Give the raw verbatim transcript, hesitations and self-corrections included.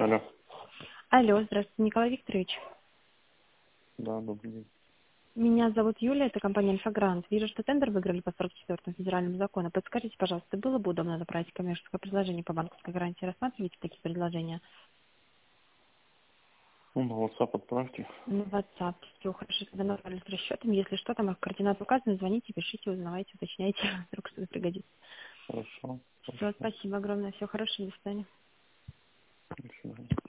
Алло. Алло, здравствуйте, Николай Викторович. Да, добрый день. Меня зовут Юлия, это компания «Альфа-Грант». Вижу, что тендер выиграли по сорок четвёртому федеральному закону. Подскажите, пожалуйста, было бы удобно направить коммерческое предложение по банковской гарантии? Рассматриваете такие предложения? Ну, на WhatsApp отправьте. На WhatsApp. Все, хорошо, тогда направили с расчетом. Если что, там их координаты указаны, звоните, пишите, узнавайте, уточняйте, вдруг что-то пригодится. Хорошо. Все, Хорошо. спасибо огромное, все хорошо, до свидания. До свидания.